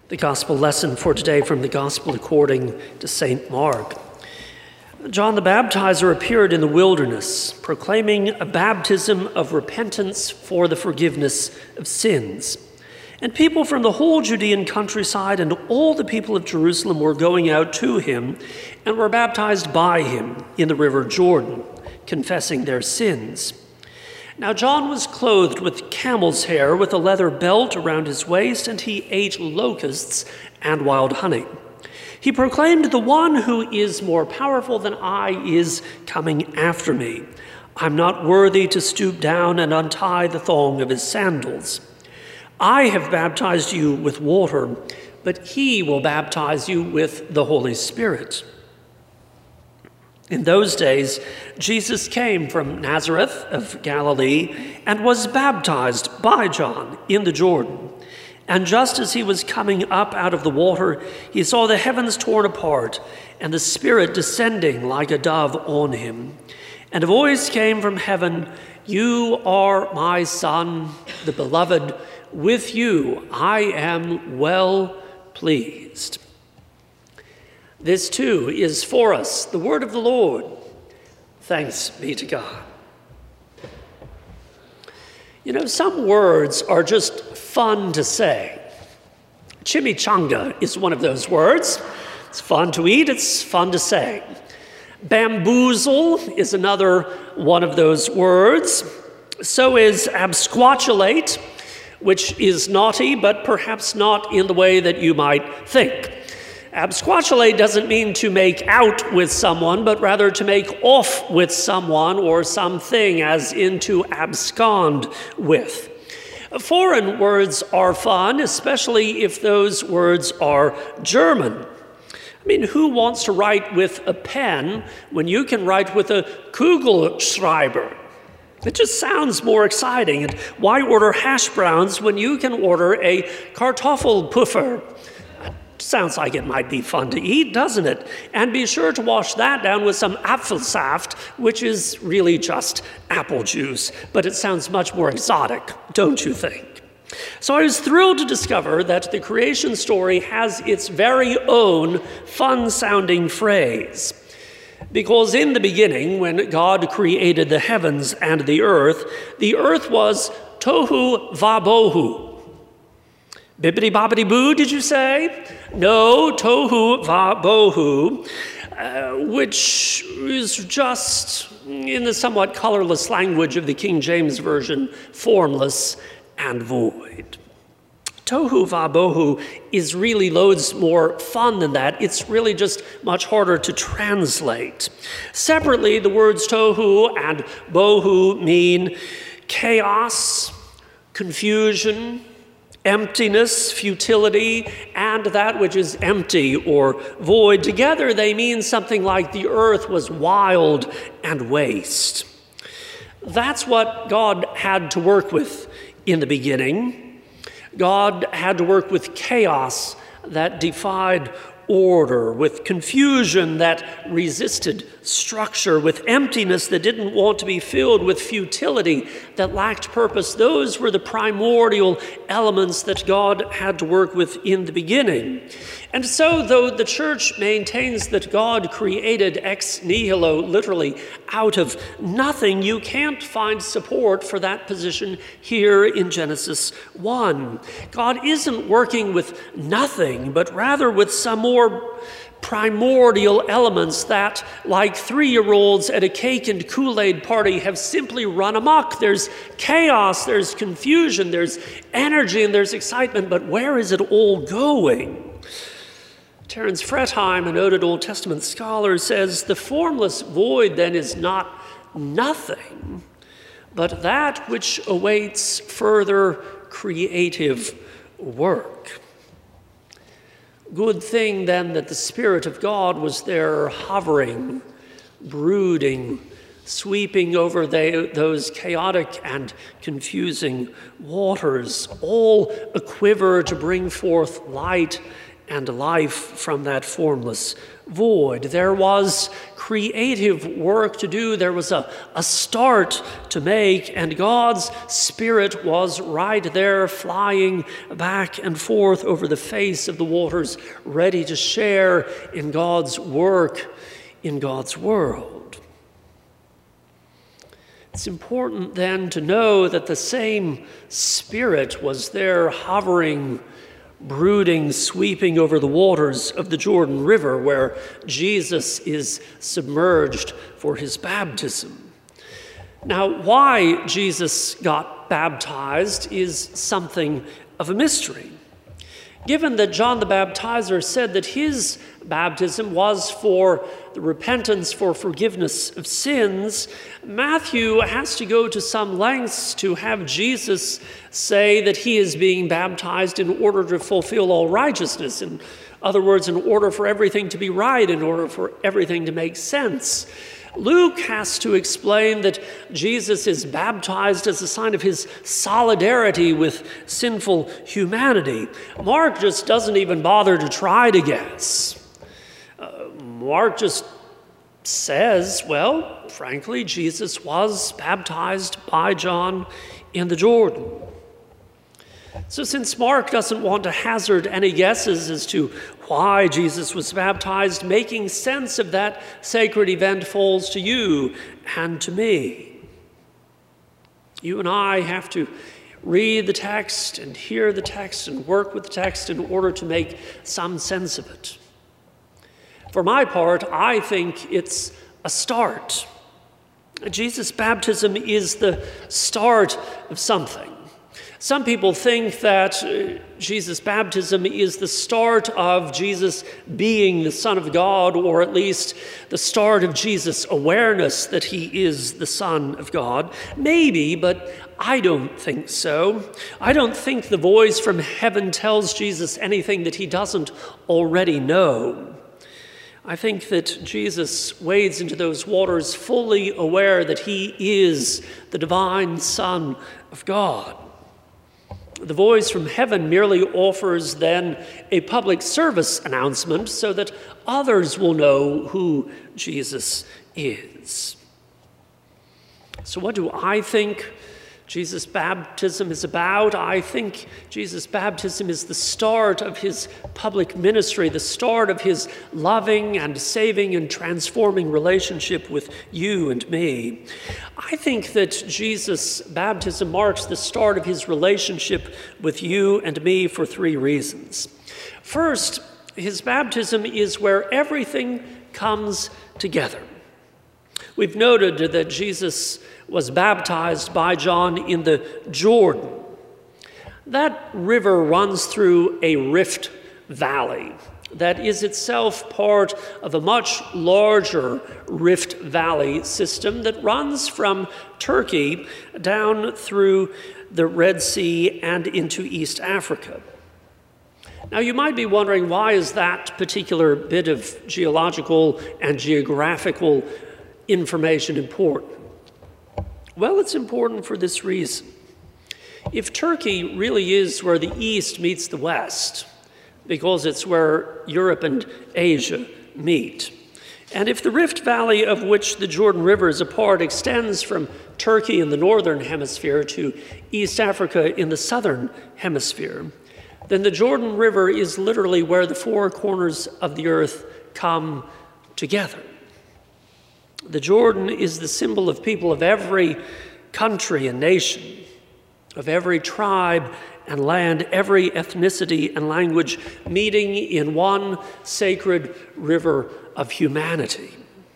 The gospel lesson for today from the gospel according to St. Mark. John the Baptizer appeared in the wilderness, proclaiming a baptism of repentance for the forgiveness of sins. And people from the whole Judean countryside and all the people of Jerusalem were going out to him and were baptized by him in the river Jordan, confessing their sins. Now John was clothed with camel's hair, with a leather belt around his waist, and he ate locusts and wild honey. He proclaimed, "The one who is more powerful than I is coming after me. I'm not worthy to stoop down and untie the thong of his sandals. I have baptized you with water, but he will baptize you with the Holy Spirit." In those days, Jesus came from Nazareth of Galilee and was baptized by John in the Jordan. And just as he was coming up out of the water, he saw the heavens torn apart and the Spirit descending like a dove on him. And a voice came from heaven, "You are my Son, the Beloved. With you I am well pleased." This too is for us the word of the Lord. Thanks be to God. You know, some words are just fun to say. Chimichanga is one of those words. It's fun to eat, it's fun to say. Bamboozle is another one of those words. So is absquatulate, which is naughty, but perhaps not in the way that you might think. Absquatulate doesn't mean to make out with someone, but rather to make off with someone or something, as in to abscond with. Foreign words are fun, especially if those words are German. I mean, who wants to write with a pen when you can write with a Kugelschreiber? It just sounds more exciting. And why order hash browns when you can order a Kartoffelpuffer? Sounds like it might be fun to eat, doesn't it? And be sure to wash that down with some Apfelsaft, which is really just apple juice. But it sounds much more exotic, don't you think? So I was thrilled to discover that the creation story has its very own fun-sounding phrase. Because in the beginning, when God created the heavens and the earth was tohu vabohu. Bibbidi-bobbidi-boo, did you say? No, tohu vabohu, which is just, in the somewhat colorless language of the King James Version, formless and void. Tohu vabohu is really loads more fun than that. It's really just much harder to translate. Separately, the words tohu and bohu mean chaos, confusion, emptiness, futility, and that which is empty or void. Together, they mean something like the earth was wild and waste. That's what God had to work with in the beginning. God had to work with chaos that defied order, with confusion that resisted structure, with emptiness that didn't want to be filled, with futility that lacked purpose. Those were the primordial elements that God had to work with in the beginning. And so, though the church maintains that God created ex nihilo, literally out of nothing, you can't find support for that position here in Genesis 1. God isn't working with nothing, but rather with some more primordial elements that, like 3-year-olds at a cake and Kool-Aid party, have simply run amok. There's chaos, there's confusion, there's energy, and there's excitement, but where is it all going? Terence Fretheim, a noted Old Testament scholar, says the formless void then is not nothing, but that which awaits further creative work. Good thing then that the Spirit of God was there hovering, brooding, sweeping over those chaotic and confusing waters, all a quiver to bring forth light and life from that formless void. There was creative work to do. There was a start to make, and God's Spirit was right there flying back and forth over the face of the waters, ready to share in God's work in God's world. It's important then to know that the same Spirit was there hovering, brooding, sweeping over the waters of the Jordan River where Jesus is submerged for his baptism. Now, why Jesus got baptized is something of a mystery. Given that John the Baptizer said that his baptism was for the repentance for forgiveness of sins, Matthew has to go to some lengths to have Jesus say that he is being baptized in order to fulfill all righteousness. In other words, in order for everything to be right, in order for everything to make sense. Luke has to explain that Jesus is baptized as a sign of his solidarity with sinful humanity. Mark just doesn't even bother to try to guess. Mark just says, well, frankly, Jesus was baptized by John in the Jordan. So since Mark doesn't want to hazard any guesses as to why Jesus was baptized, making sense of that sacred event falls to you and to me. You and I have to read the text and hear the text and work with the text in order to make some sense of it. For my part, I think it's a start. Jesus' baptism is the start of something. Some people think that Jesus' baptism is the start of Jesus being the Son of God, or at least the start of Jesus' awareness that he is the Son of God. Maybe, but I don't think so. I don't think the voice from heaven tells Jesus anything that he doesn't already know. I think that Jesus wades into those waters fully aware that he is the divine Son of God. The voice from heaven merely offers then a public service announcement so that others will know who Jesus is. So what do I think Jesus' baptism is about? I think Jesus' baptism is the start of his public ministry, the start of his loving and saving and transforming relationship with you and me. I think that Jesus' baptism marks the start of his relationship with you and me for three reasons. First, his baptism is where everything comes together. We've noted that Jesus was baptized by John in the Jordan. That river runs through a rift valley that is itself part of a much larger rift valley system that runs from Turkey down through the Red Sea and into East Africa. Now, you might be wondering, why is that particular bit of geological and geographical information important? Well, it's important for this reason. If Turkey really is where the East meets the West, because it's where Europe and Asia meet, and if the Rift Valley of which the Jordan River is a part extends from Turkey in the northern hemisphere to East Africa in the southern hemisphere, then the Jordan River is literally where the four corners of the earth come together. The Jordan is the symbol of people of every country and nation, of every tribe and land, every ethnicity and language, meeting in one sacred river of humanity.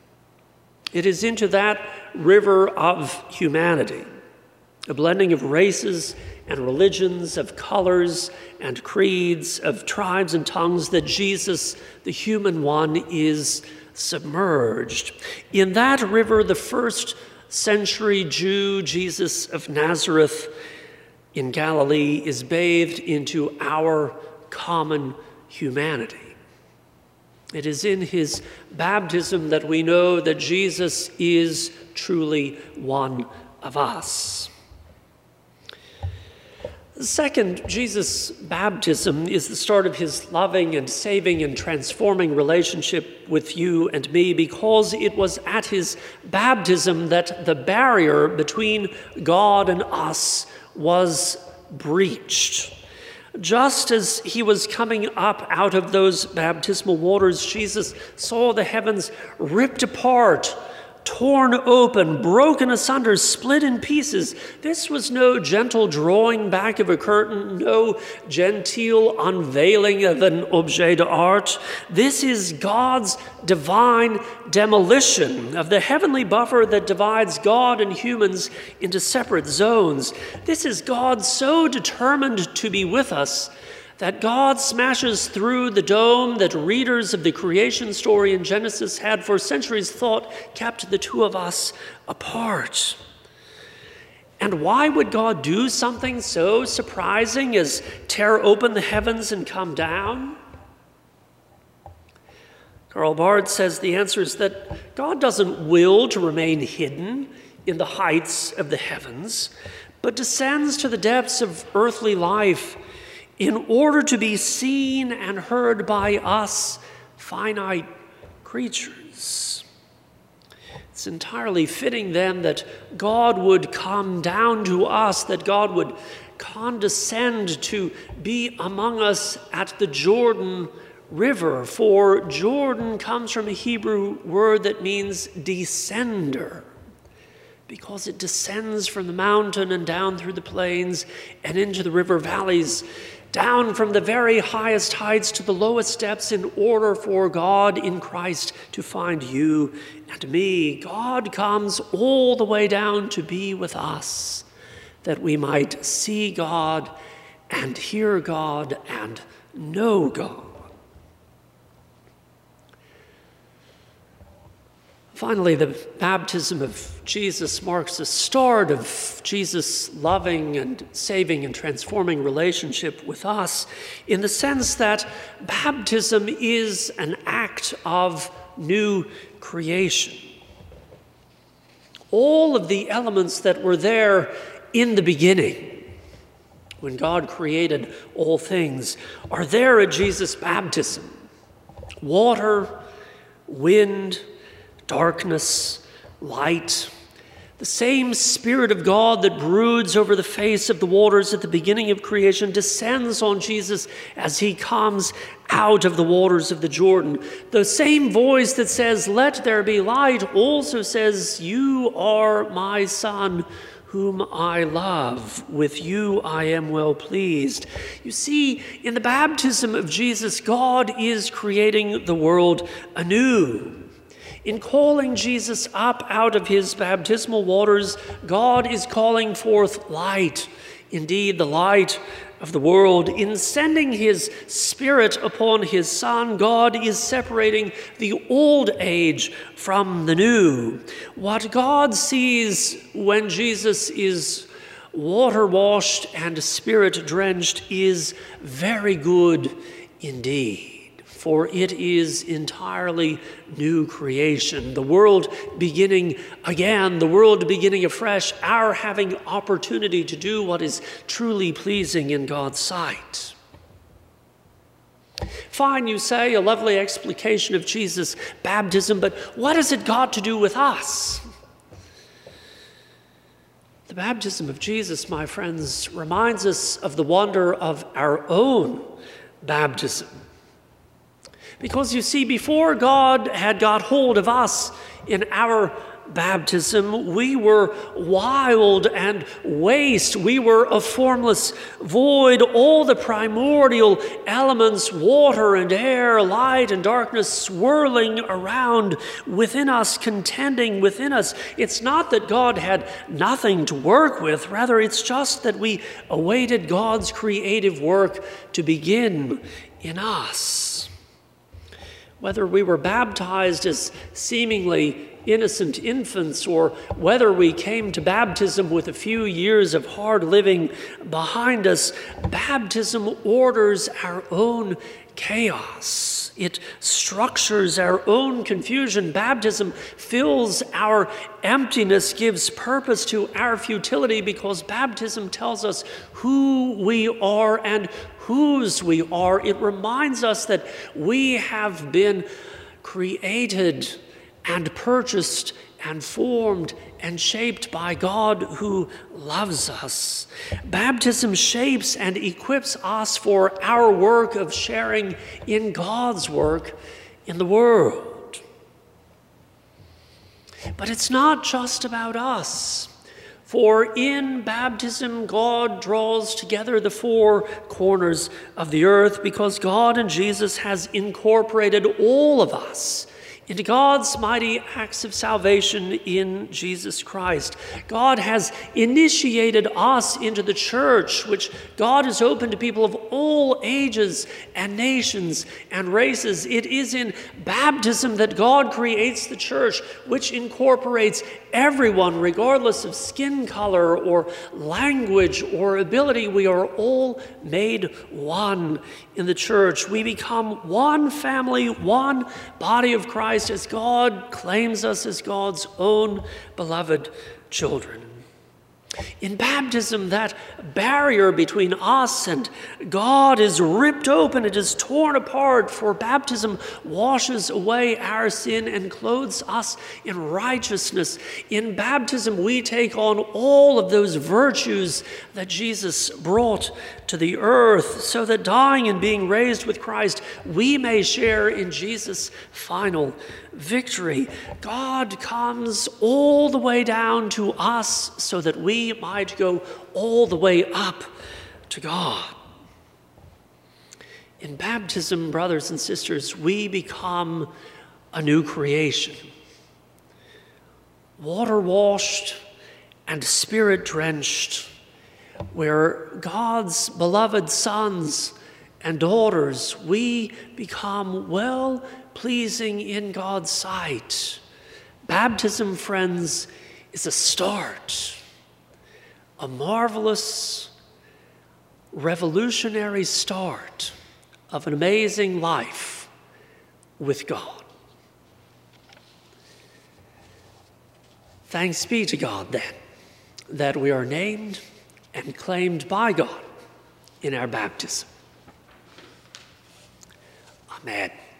It is into that river of humanity, a blending of races and religions, of colors and creeds, of tribes and tongues, that Jesus, the human one, is submerged. In that river, the first century Jew, Jesus of Nazareth in Galilee, is bathed into our common humanity. It is in his baptism that we know that Jesus is truly one of us. Second, Jesus' baptism is the start of his loving and saving and transforming relationship with you and me, because it was at his baptism that the barrier between God and us was breached. Just as he was coming up out of those baptismal waters, Jesus saw the heavens ripped apart, torn open, broken asunder, split in pieces. This was no gentle drawing back of a curtain, no genteel unveiling of an objet d'art. This is God's divine demolition of the heavenly buffer that divides God and humans into separate zones. This is God so determined to be with us that God smashes through the dome that readers of the creation story in Genesis had for centuries thought kept the two of us apart. And why would God do something so surprising as tear open the heavens and come down? Karl Barth says the answer is that God doesn't will to remain hidden in the heights of the heavens, but descends to the depths of earthly life in order to be seen and heard by us finite creatures. It's entirely fitting then that God would come down to us, that God would condescend to be among us at the Jordan River, for Jordan comes from a Hebrew word that means descender, because it descends from the mountain and down through the plains and into the river valleys, down from the very highest heights to the lowest depths, in order for God in Christ to find you and me. God comes all the way down to be with us, that we might see God and hear God and know God. Finally, the baptism of Jesus marks the start of Jesus' loving and saving and transforming relationship with us, in the sense that baptism is an act of new creation. All of the elements that were there in the beginning, when God created all things, are there at Jesus' baptism. Water, wind, darkness, light. The same Spirit of God that broods over the face of the waters at the beginning of creation descends on Jesus as he comes out of the waters of the Jordan. The same voice that says, "Let there be light," also says, "You are my Son, whom I love. With you I am well pleased." You see, in the baptism of Jesus, God is creating the world anew. In calling Jesus up out of his baptismal waters, God is calling forth light, indeed the light of the world. In sending his Spirit upon his Son, God is separating the old age from the new. What God sees when Jesus is water-washed and Spirit-drenched is very good indeed. For it is entirely new creation, the world beginning again, the world beginning afresh, our having opportunity to do what is truly pleasing in God's sight. Fine, you say, a lovely explication of Jesus' baptism, but what has it got to do with us? The baptism of Jesus, my friends, reminds us of the wonder of our own baptism. Because you see, before God had got hold of us in our baptism, we were wild and waste. We were a formless void. All the primordial elements, water and air, light and darkness, swirling around within us, contending within us. It's not that God had nothing to work with. Rather, it's just that we awaited God's creative work to begin in us. Whether we were baptized as seemingly innocent infants, or whether we came to baptism with a few years of hard living behind us, baptism orders our own chaos. It structures our own confusion. Baptism fills our emptiness, gives purpose to our futility, because baptism tells us who we are and whose we are. It reminds us that we have been created and purchased and formed and shaped by God who loves us. Baptism shapes and equips us for our work of sharing in God's work in the world. But it's not just about us. For in baptism, God draws together the four corners of the earth, because God in Jesus has incorporated all of us into God's mighty acts of salvation in Jesus Christ. God has initiated us into the church, which God has opened to people of all ages and nations and races. It is in baptism that God creates the church, which incorporates everyone, regardless of skin color or language or ability. We are all made one in the church. We become one family, one body of Christ, as God claims us as God's own beloved children. In baptism, that barrier between us and God is ripped open, it is torn apart, for baptism washes away our sin and clothes us in righteousness. In baptism, we take on all of those virtues that Jesus brought to the earth, so that dying and being raised with Christ, we may share in Jesus' final victory. God comes all the way down to us so that we might go all the way up to God. In baptism, brothers and sisters, we become a new creation, water-washed and spirit-drenched, where God's beloved sons and daughters, we become well-pleasing in God's sight. Baptism, friends, is a start, a marvelous, revolutionary start of an amazing life with God. Thanks be to God, then, that we are named and claimed by God in our baptism. Amen.